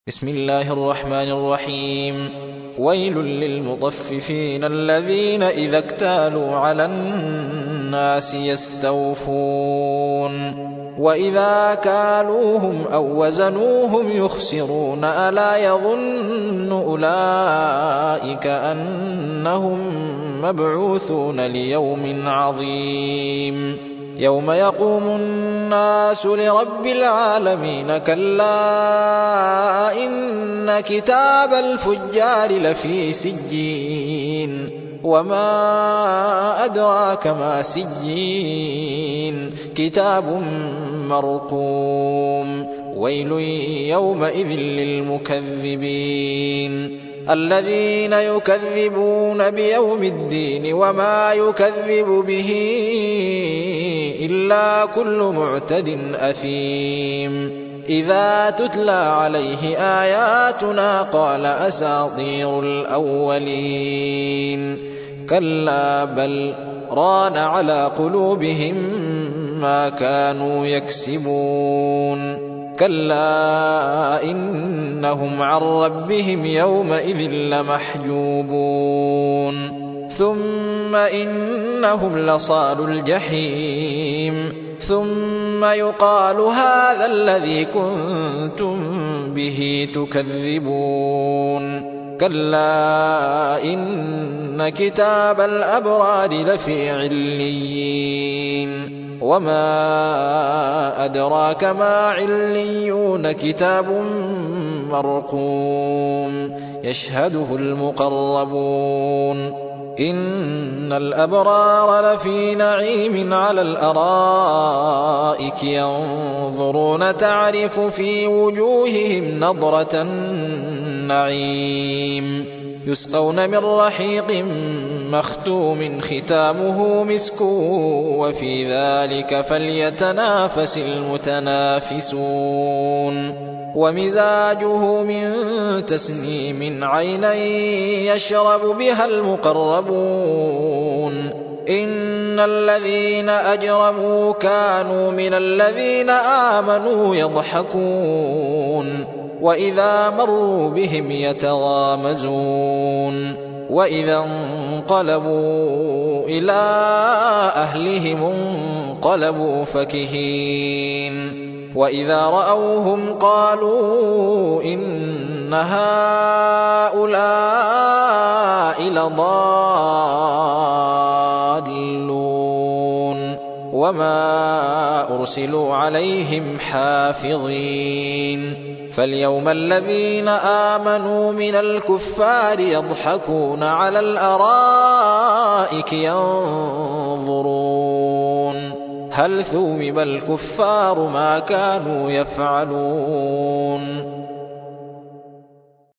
بسم الله الرحمن الرحيم. ويل للمطففين الذين إذا اكتالوا على الناس يستوفون وإذا كالوهم أو وزنوهم يخسرون ألا يظن أولئك أنهم مبعوثون ليوم عظيم يوم يقوم الناس لرب العالمين كلا إن كتاب الفجار لفي سجين وما أدراك ما سجين كتاب مرقوم ويل يومئذ للمكذبين الذين يكذبون بيوم الدين وما يكذب به إلا كل معتد أثيم إذا تتلى عليه آياتنا قال أساطير الأولين كلا بل ران على قلوبهم ما كانوا يكسبون كلا إنهم عن ربهم يومئذ لمحجوبون ثم إنهم لصالو الجحيم ثم يقال هذا الذي كنتم به تكذبون كلا إن كتاب الأبرار لفي عليين وما أدراك ما عليون كتاب مرقوم يشهده المقربون إن الأبرار لفي نعيم على الأرائك ينظرون تعرف في وجوههم نضرة النعيم يسقون من رحيق مختوم ختامه مسك وفي ذلك فليتنافس المتنافسون ومزاجه من تسنيم عينا يشرب بها المقربون إن الذين أجرموا كانوا من الذين آمنوا يضحكون وإذا مروا بهم يتغامزون وإذا انقلبوا إلى أهلهم انقلبوا فكهين وإذا رأوهم قالوا إن هؤلاء لضالون وما أرسلوا عليهم حافظين فاليوم الذين آمنوا من الكفار يضحكون على الأرائك ينظرون هل ثوب الكفار ما كانوا يفعلون